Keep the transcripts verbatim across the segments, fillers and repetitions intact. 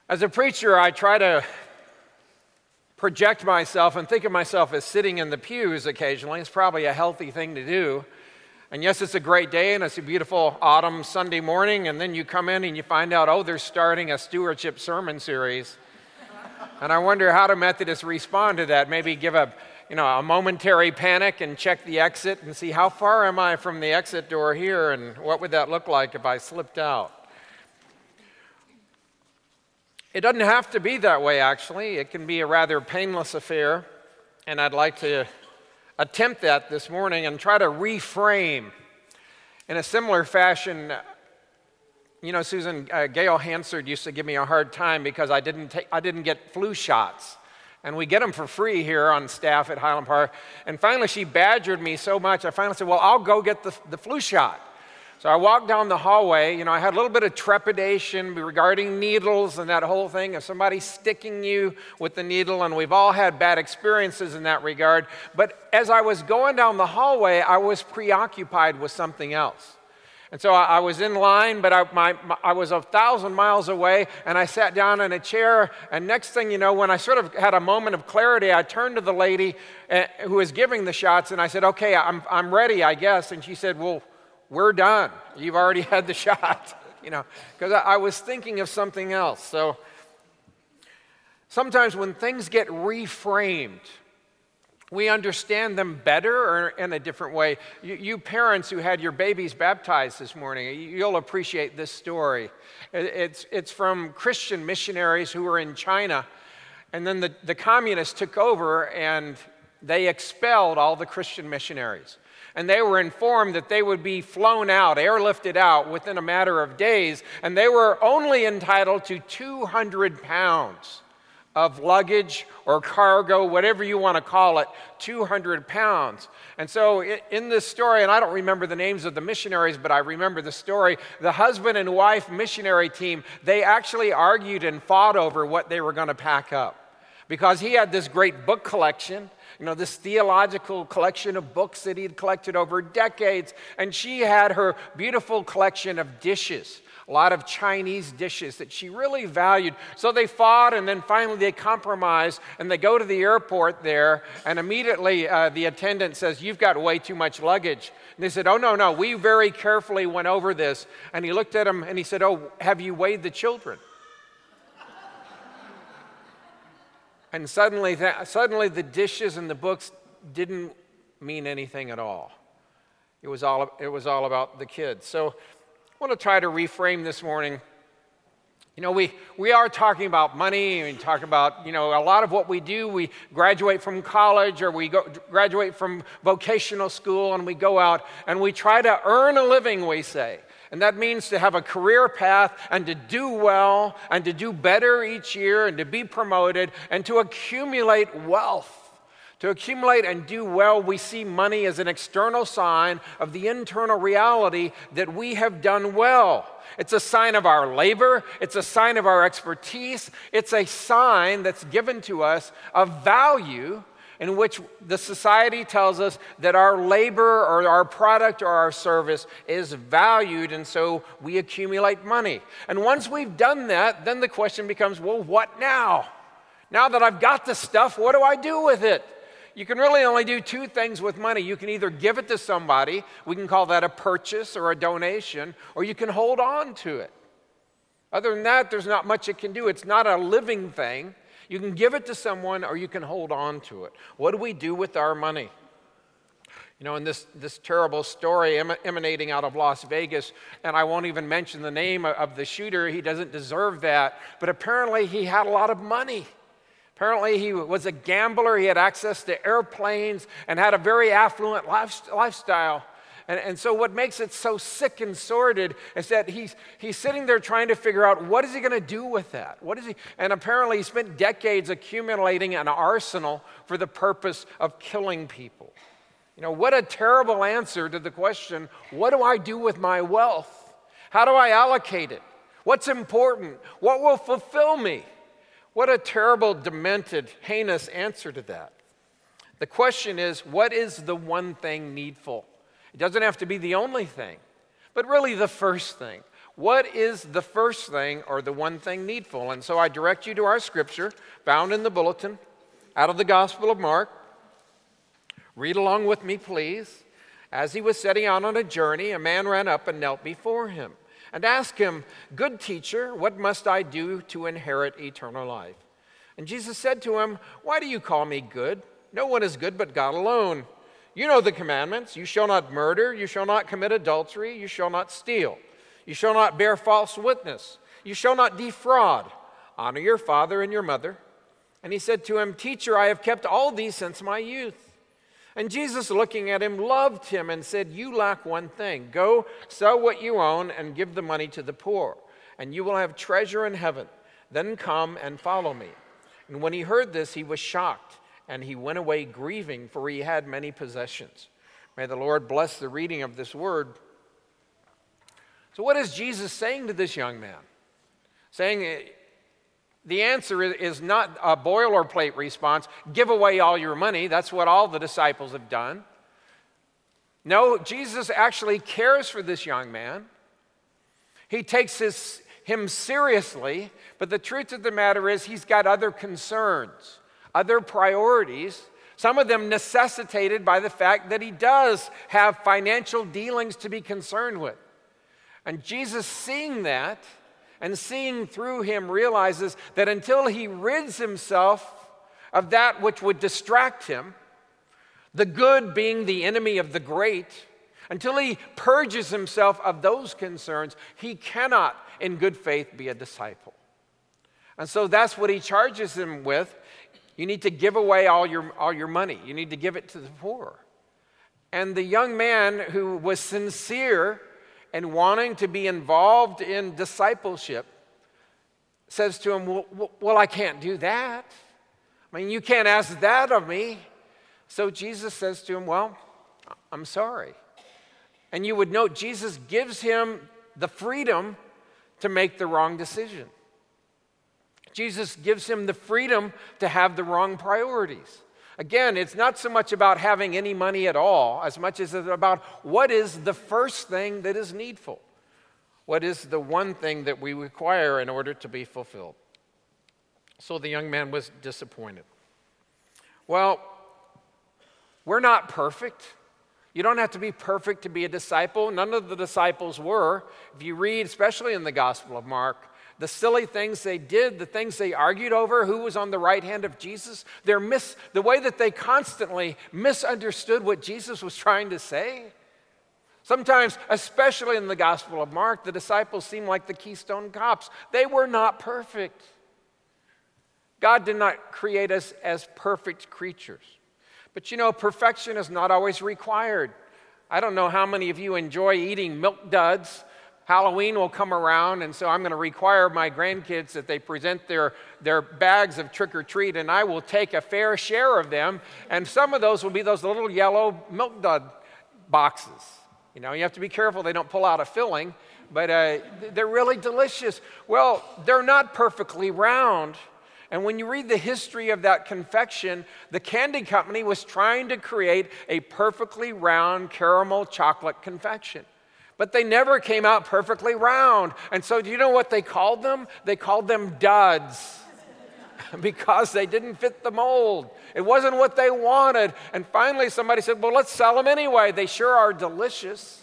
As a preacher, I try to project myself and think of myself as sitting in the pews occasionally. It's probably a healthy thing to do. And yes, it's a great day and it's a beautiful autumn Sunday morning, and then you come in and you find out, oh, they're starting a stewardship sermon series. And I wonder how do Methodists respond to that? Maybe give a, you know, a momentary panic and check the exit and see how far am I from the exit door here, and what would that look like if I slipped out? It doesn't have to be that way, actually. It can be a rather painless affair, and I'd like to attempt that this morning and try to reframe in a similar fashion. You know, Susan, uh, Gail Hansard used to give me a hard time because I didn't take, I didn't get flu shots, and we get them for free here on staff at Highland Park. And finally, she badgered me so much, I finally said, well, I'll go get the, the flu shot. So I walked down the hallway. You know, I had a little bit of trepidation regarding needles and that whole thing of somebody sticking you with the needle, and we've all had bad experiences in that regard. But as I was going down the hallway, I was preoccupied with something else. And so I, I was in line, but I, my, my, I was a thousand miles away, and I sat down in a chair, and next thing you know, when I sort of had a moment of clarity, I turned to the lady uh, who was giving the shots, and I said, okay, I'm, I'm ready, I guess. And she said, well, we're done. You've already had the shot, you know, because I, I was thinking of something else. So sometimes when things get reframed, we understand them better or in a different way. You, you parents who had your babies baptized this morning, you'll appreciate this story. It, it's, it's from Christian missionaries who were in China, and then the, the communists took over and they expelled all the Christian missionaries. And they were informed that they would be flown out, airlifted out within a matter of days, and they were only entitled to two hundred pounds of luggage or cargo, whatever you want to call it, two hundred pounds. And so in this story, and I don't remember the names of the missionaries, but I remember the story, the husband and wife missionary team, they actually argued and fought over what they were going to pack up. Because he had this great book collection, you know, this theological collection of books that he had collected over decades, and she had her beautiful collection of dishes, a lot of Chinese dishes that she really valued. So they fought, and then finally they compromised, and they go to the airport there, and immediately uh, the attendant says, you've got way too much luggage. And they said, oh, no, no, we very carefully went over this. And he looked at them, and he said, oh, have you weighed the children? And suddenly, that, suddenly the dishes and the books didn't mean anything at all. It was all, it was all about the kids. So I want to try to reframe this morning. You know, we, we are talking about money, and talk about, you know, a lot of what we do. We graduate from college, or we go, graduate from vocational school, and we go out and we try to earn a living, we say. And that means to have a career path and to do well and to do better each year and to be promoted and to accumulate wealth. To accumulate and do well, we see money as an external sign of the internal reality that we have done well. It's a sign of our labor. It's a sign of our expertise. It's a sign that's given to us of value, in which the society tells us that our labor or our product or our service is valued, and so we accumulate money. And once we've done that, then the question becomes, well, what now? Now that I've got the stuff, what do I do with it? You can really only do two things with money. You can either give it to somebody, we can call that a purchase or a donation, or you can hold on to it. Other than that, there's not much it can do. It's not a living thing. You can give it to someone or you can hold on to it. What do we do with our money? You know, in this, this terrible story em- emanating out of Las Vegas, and I won't even mention the name of, of the shooter, he doesn't deserve that, but apparently he had a lot of money. Apparently he was a gambler, he had access to airplanes, and had a very affluent life, lifestyle. And, and so what makes it so sick and sordid is that he's, he's sitting there trying to figure out, what is he going to do with that? What is he? And apparently he spent decades accumulating an arsenal for the purpose of killing people. You know, what a terrible answer to the question, what do I do with my wealth? How do I allocate it? What's important? What will fulfill me? What a terrible, demented, heinous answer to that. The question is, what is the one thing needful? It doesn't have to be the only thing, but really the first thing. what is the first thing or the one thing needful? And so I direct you to our scripture found in the bulletin out of the Gospel of Mark. Read along with me, please. As he was setting out on a journey, a man ran up and knelt before him and asked him, "Good teacher, what must I do to inherit eternal life?" And Jesus said to him, "Why do you call me good? No one is good but God alone. You know the commandments. You shall not murder. You shall not commit adultery. You shall not steal. You shall not bear false witness. You shall not defraud. Honor your father and your mother." And he said to him, "Teacher, I have kept all these since my youth." And Jesus, looking at him, loved him and said, "You lack one thing. Go, sell what you own and give the money to the poor, and you will have treasure in heaven. Then come and follow me." And when he heard this, he was shocked, and he went away grieving, for he had many possessions. May the Lord bless the reading of this word. So what is Jesus saying to this young man? Saying the answer is not a boilerplate response, give away all your money. That's what all the disciples have done. No, Jesus actually cares for this young man. He takes his, him seriously, but the truth of the matter is he's got other concerns, other priorities, some of them necessitated by the fact that he does have financial dealings to be concerned with. And Jesus, seeing that and seeing through him, realizes that until he rids himself of that which would distract him, the good being the enemy of the great, until he purges himself of those concerns, he cannot in good faith be a disciple. And so that's what he charges him with. You need to give away all your, all your money. You need to give it to the poor. And the young man who was sincere and wanting to be involved in discipleship says to him, well, well, I can't do that. I mean, you can't ask that of me. So Jesus says to him, well, I'm sorry. And you would note Jesus gives him the freedom to make the wrong decision. Jesus gives him the freedom to have the wrong priorities. Again, it's not so much about having any money at all, as much as it's about what is the first thing that is needful. What is the one thing that we require in order to be fulfilled? So the young man was disappointed. Well, we're not perfect. You don't have to be perfect to be a disciple. None of the disciples were. If you read, especially in the Gospel of Mark, the silly things they did, the things they argued over, who was on the right hand of Jesus, they're mis- the way that they constantly misunderstood what Jesus was trying to say. Sometimes, especially in the Gospel of Mark, the disciples seem like the Keystone Cops. They were not perfect. God did not create us as perfect creatures. But you know, perfection is not always required. I don't know how many of you enjoy eating Milk Duds. Halloween will come around, and so I'm going to require my grandkids that they present their, their bags of trick-or-treat, and I will take a fair share of them, and some of those will be those little yellow Milk Dud boxes. You know, you have to be careful they don't pull out a filling, but uh, they're really delicious. Well, they're not perfectly round, and when you read the history of that confection, the candy company was trying to create a perfectly round caramel chocolate confection. But they never came out perfectly round. And so do you know what they called them? They called them duds because they didn't fit the mold. It wasn't what they wanted. And finally somebody said, well, let's sell them anyway. They sure are delicious.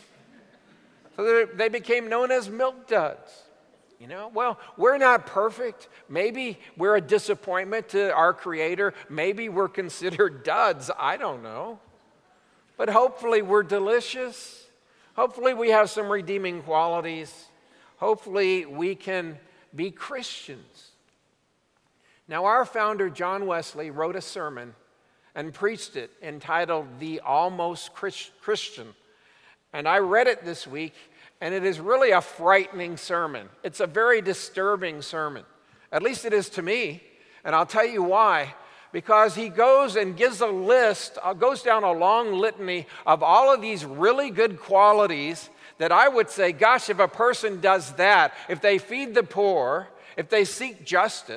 So they became known as Milk Duds. You know, well, we're not perfect. Maybe we're a disappointment to our Creator. Maybe we're considered duds. I don't know. But hopefully we're delicious. Hopefully we have some redeeming qualities. Hopefully we can be Christians. Now, our founder, John Wesley, wrote a sermon and preached it entitled The Almost Christian. And I read it this week, and it is really a frightening sermon. It's a very disturbing sermon. At least it is to me, and I'll tell you why. Because he goes and gives a list, uh, goes down a long litany of all of these really good qualities that I would say, gosh, if a person does that, if they feed the poor, if they seek justice,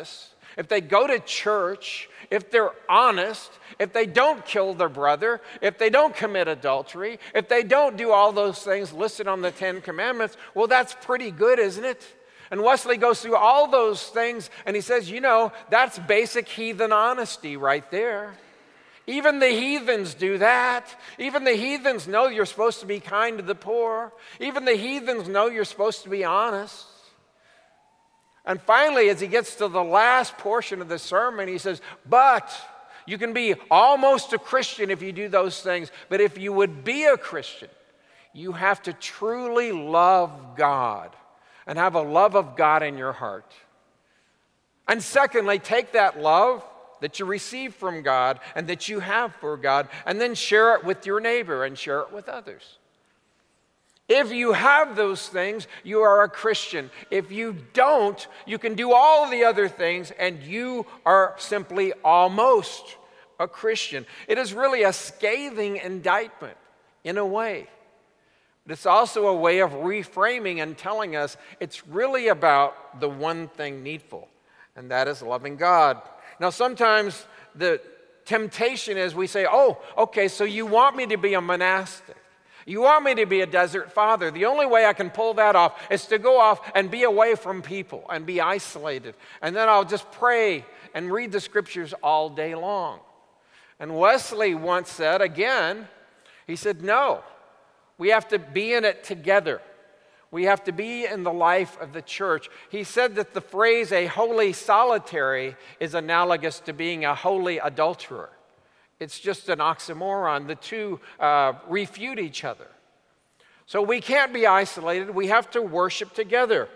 if they go to church, if they're honest, if they don't kill their brother, if they don't commit adultery, if they don't do all those things listed on the Ten Commandments, well, that's pretty good, isn't it? And Wesley goes through all those things, and he says, you know, that's basic heathen honesty right there. Even the heathens do that. Even the heathens know you're supposed to be kind to the poor. Even the heathens know you're supposed to be honest. And finally, as he gets to the last portion of the sermon, he says, but you can be almost a Christian if you do those things. But if you would be a Christian, you have to truly love God and have a love of God in your heart. And secondly, take that love that you receive from God and that you have for God, and then share it with your neighbor and share it with others. If you have those things, you are a Christian. If you don't, you can do all the other things and you are simply almost a Christian. It is really a scathing indictment in a way. But it's also a way of reframing and telling us it's really about the one thing needful, and that is loving God. Now, sometimes the temptation is we say, oh, okay, so you want me to be a monastic. You want me to be a desert father. The only way I can pull that off is to go off and be away from people and be isolated. And then I'll just pray and read the scriptures all day long. And Wesley once said, again, he said, no, we have to be in it together. We have to be in the life of the church. He said that the phrase a holy solitary is analogous to being a holy adulterer. It's just an oxymoron. The two uh, refute each other. So we can't be isolated. We have to worship together.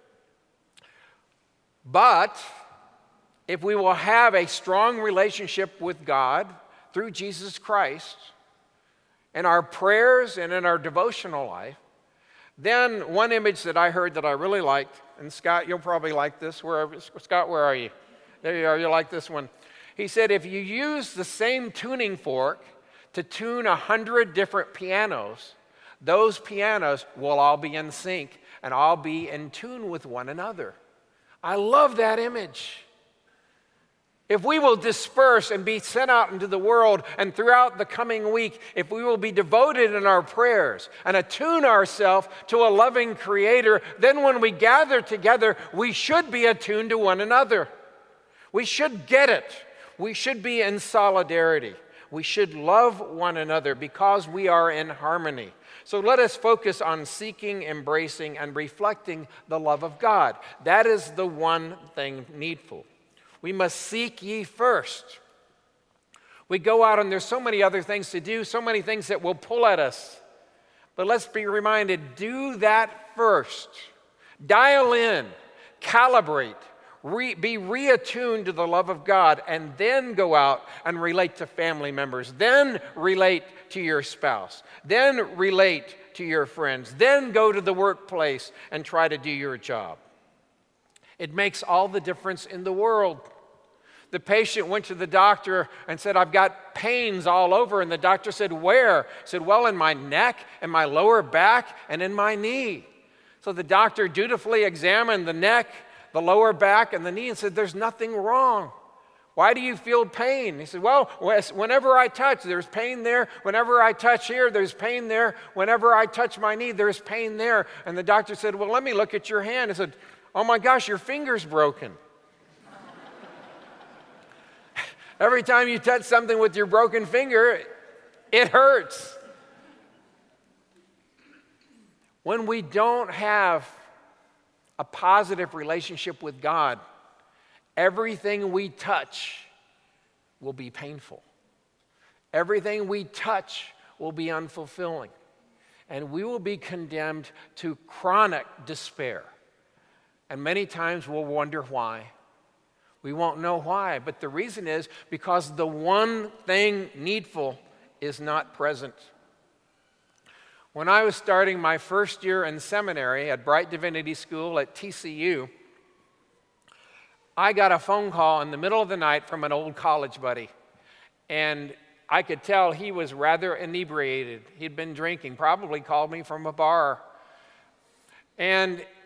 But if we will have a strong relationship with God through Jesus Christ in our prayers and in our devotional life, then one image that I heard that I really liked, and Scott, you'll probably like this. Where, Scott, where are you? There you are. You like this one. He said, if you use the same tuning fork to tune a hundred different pianos, those pianos will all be in sync and all be in tune with one another. I love that image. If we will disperse and be sent out into the world and throughout the coming week, if we will be devoted in our prayers and attune ourselves to a loving Creator, then when we gather together, we should be attuned to one another. We should get it. We should be in solidarity. We should love one another because we are in harmony. So let us focus on seeking, embracing, and reflecting the love of God. That is the one thing needful. We must seek ye first. We go out and there's so many other things to do, so many things that will pull at us. But let's be reminded, do that first. Dial in, calibrate, re, be reattuned to the love of God, and then go out and relate to family members. Then relate to your spouse. Then relate to your friends. Then go to the workplace and try to do your job. It makes all the difference in the world. The patient went to the doctor and said, I've got pains all over. And the doctor said, where? He said, well, in my neck, and my lower back, and in my knee. So the doctor dutifully examined the neck, the lower back, and the knee and said, there's nothing wrong. Why do you feel pain? He said, well, whenever I touch, there's pain there. Whenever I touch here, there's pain there. Whenever I touch my knee, there's pain there. And the doctor said, well, let me look at your hand. He said, oh my gosh, your finger's broken. Every time you touch something with your broken finger, it hurts. When we don't have a positive relationship with God, everything we touch will be painful. Everything we touch will be unfulfilling. And we will be condemned to chronic despair. And many times we'll wonder why. We won't know why, but the reason is because the one thing needful is not present. When I was starting my first year in seminary at Bright Divinity School at T C U, I got a phone call in the middle of the night from an old college buddy, and I could tell he was rather inebriated. He'd been drinking, probably called me from a bar. And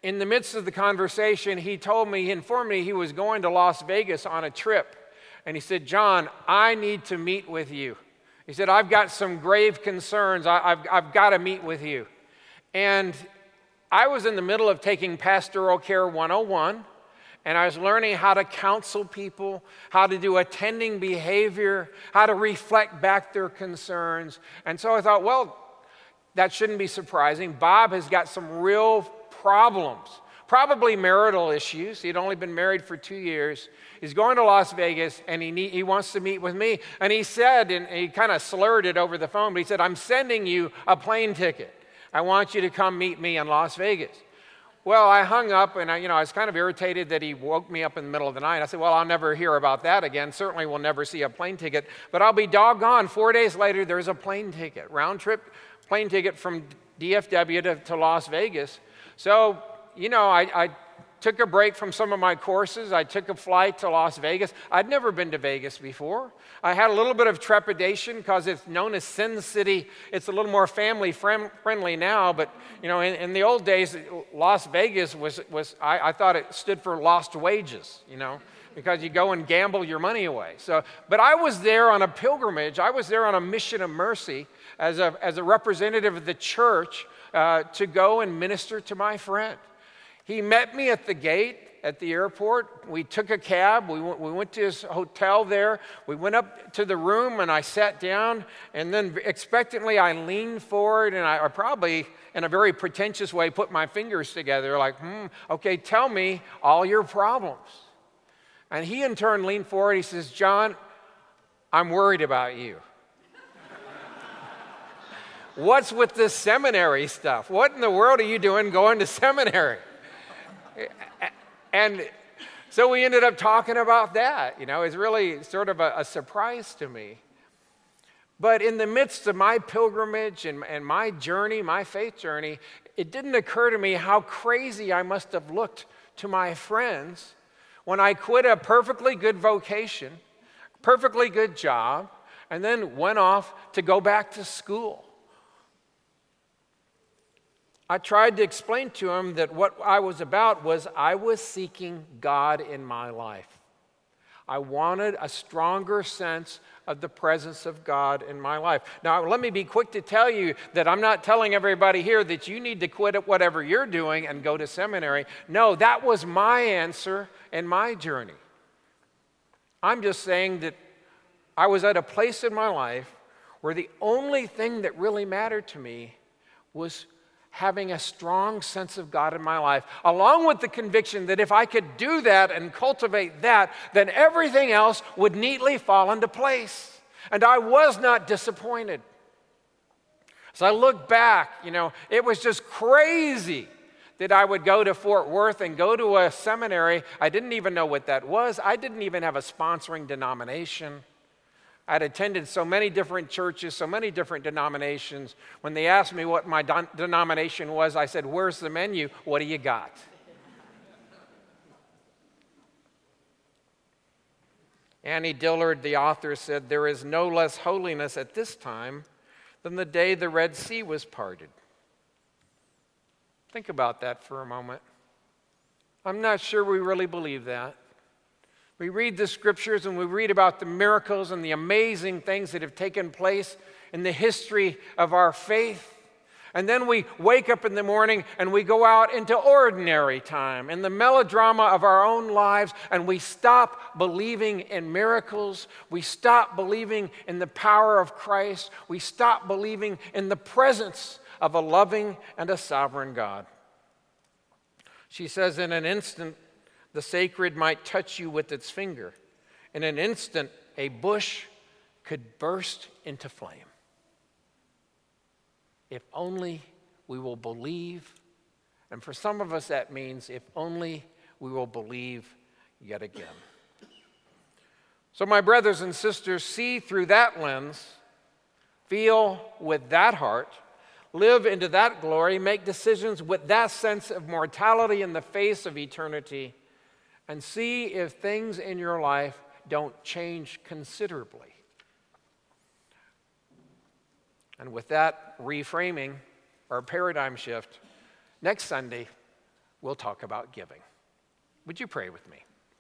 in the midst of the conversation, he told me, he informed me he was going to Las Vegas on a trip. And he said, John, I need to meet with you. He said, I've got some grave concerns. I, I've, I've got to meet with you. And I was in the middle of taking Pastoral Care one oh one, and I was learning how to counsel people, how to do attending behavior, how to reflect back their concerns. And so I thought, well, that shouldn't be surprising. Bob has got some real problems, probably marital issues. He'd only been married for two years. He's going to Las Vegas, and he, need, he wants to meet with me. And he said, and he kind of slurred it over the phone, but he said, I'm sending you a plane ticket. I want you to come meet me in Las Vegas. Well, I hung up, and I, you know, I was kind of irritated that he woke me up in the middle of the night. I said, well, I'll never hear about that again. Certainly we'll never see a plane ticket, but I'll be doggone. Four days later, there's a plane ticket, round trip plane ticket from D F W to, to Las Vegas. So, you know, I, I took a break from some of my courses. I took a flight to Las Vegas. I'd never been to Vegas before. I had a little bit of trepidation because it's known as Sin City. It's a little more family friend, friendly now, but, you know, in, in the old days, Las Vegas was, was I, I thought it stood for lost wages, you know, because you go and gamble your money away. So, but I was there on a pilgrimage. I was there on a mission of mercy as a, as a representative of the church uh, to go and minister to my friend. He met me at the gate at the airport. We took a cab. We went, we went to his hotel there. We went up to the room, and I sat down, and then expectantly I leaned forward, and I, I probably, in a very pretentious way, put my fingers together like, hmm, okay, tell me all your problems. And he in turn leaned forward. He says, John, I'm worried about you. What's with this seminary stuff? What in the world are you doing going to seminary? And so we ended up talking about that. You know, it's really sort of a, a surprise to me. But in the midst of my pilgrimage and, and my journey, my faith journey, it didn't occur to me how crazy I must have looked to my friends when I quit a perfectly good vocation, perfectly good job, and then went off to go back to school. I tried to explain to him that what I was about was I was seeking God in my life. I wanted a stronger sense of the presence of God in my life. Now, let me be quick to tell you that I'm not telling everybody here that you need to quit at whatever you're doing and go to seminary. No, that was my answer in my journey. I'm just saying that I was at a place in my life where the only thing that really mattered to me was having a strong sense of God in my life, along with the conviction that if I could do that and cultivate that, then everything else would neatly fall into place. And I was not disappointed. As I look back, you know, it was just crazy that I would go to Fort Worth and go to a seminary. I didn't even know what that was. I didn't even have a sponsoring denomination. I'd attended so many different churches, so many different denominations. When they asked me what my don- denomination was, I said, where's the menu? What do you got? Annie Dillard, the author, said, there is no less holiness at this time than the day the Red Sea was parted. Think about that for a moment. I'm not sure we really believe that. We read the scriptures and we read about the miracles and the amazing things that have taken place in the history of our faith. And then we wake up in the morning and we go out into ordinary time, in the melodrama of our own lives, and we stop believing in miracles. We stop believing in the power of Christ. We stop believing in the presence of a loving and a sovereign God. She says, in an instant, the sacred might touch you with its finger. In an instant, a bush could burst into flame. If only we will believe, and for some of us that means if only we will believe yet again. So my brothers and sisters, see through that lens, feel with that heart, live into that glory, make decisions with that sense of mortality in the face of eternity, and see if things in your life don't change considerably. And with that reframing or paradigm shift, next Sunday, we'll talk about giving. Would you pray with me?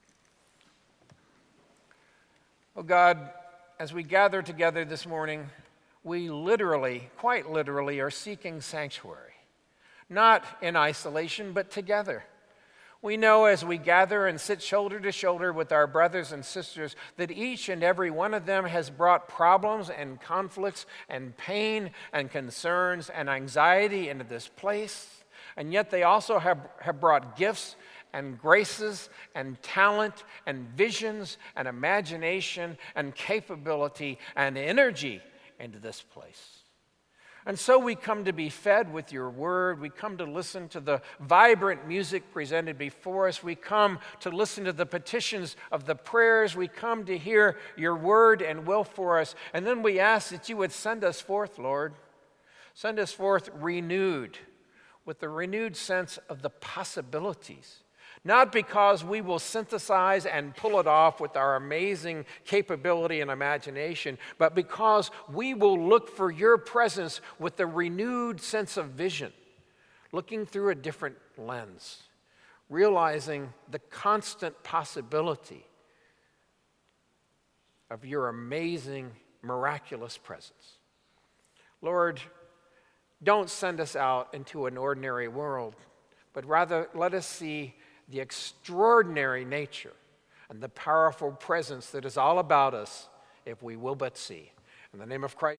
Oh God, as we gather together this morning, we literally, quite literally, are seeking sanctuary, not in isolation, but together. We know as we gather and sit shoulder to shoulder with our brothers and sisters that each and every one of them has brought problems and conflicts and pain and concerns and anxiety into this place. And yet they also have, have brought gifts and graces and talent and visions and imagination and capability and energy into this place. And so we come to be fed with your word. We come to listen to the vibrant music presented before us. We come to listen to the petitions of the prayers. We come to hear your word and will for us. And then we ask that you would send us forth, Lord. Send us forth renewed, with the renewed sense of the possibilities. Not because we will synthesize and pull it off with our amazing capability and imagination, but because we will look for your presence with a renewed sense of vision, looking through a different lens, realizing the constant possibility of your amazing, miraculous presence. Lord, don't send us out into an ordinary world, but rather let us see the extraordinary nature and the powerful presence that is all about us if we will but see. In the name of Christ.